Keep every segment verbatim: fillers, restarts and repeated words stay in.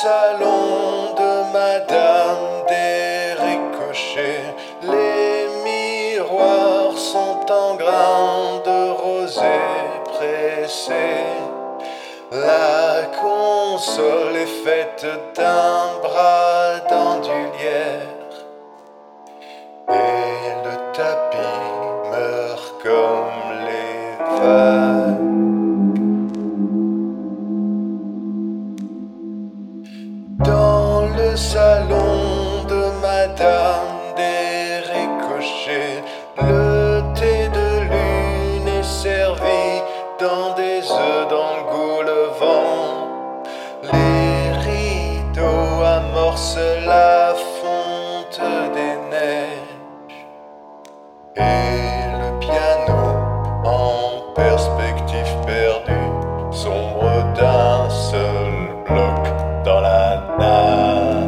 salon de Madame des Ricochets, les miroirs sont en grains de rosée pressé. La console est faite d'un bras d'andoulière et le tapis meurt comme les vagues. Dans le salon de Madame des Ricochets, le thé de lune est servi dans des œufs d'engoulevent. Les rideaux amorcent la fonte des neiges et le piano en perspective perdue sombre d'un seul bloc dans la nacre.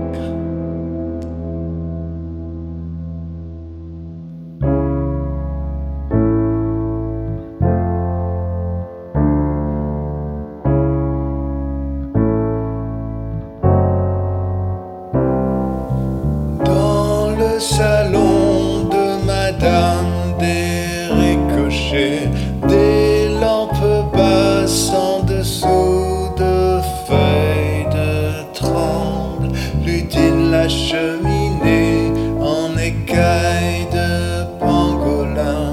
Dans le salon de Madame des Ricochets, des lampes basses en dessous de feuilles de tremble lutinent la cheminée en écailles de pangolin.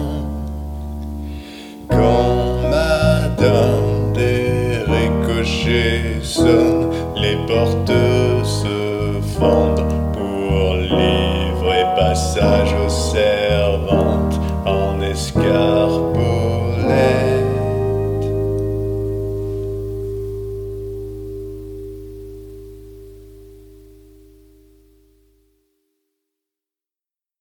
Quand Madame des Ricochets sonne, les portes se fendent pour livrer passage aux servantes en escarpot.